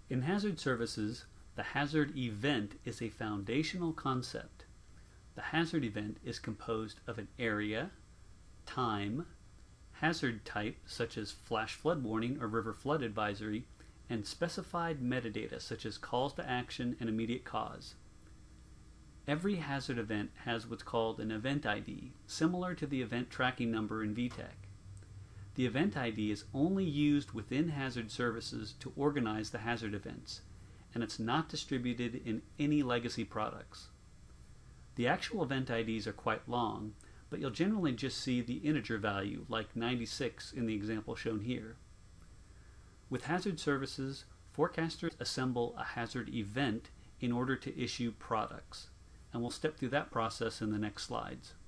In hazard services, the hazard event is a foundational concept. The hazard event is composed of an area, time, hazard type such as flash flood warning or river flood advisory, and specified metadata such as calls to action and immediate cause. Every hazard event has what's called an event ID, similar to the event tracking number in VTech. The event ID is only used within hazard services to organize the hazard events, and it's not distributed in any legacy products. The actual event IDs are quite long, but you'll generally just see the integer value, like 96 in the example shown here. With hazard services, forecasters assemble a hazard event in order to issue products, and we'll step through that process in the next slides.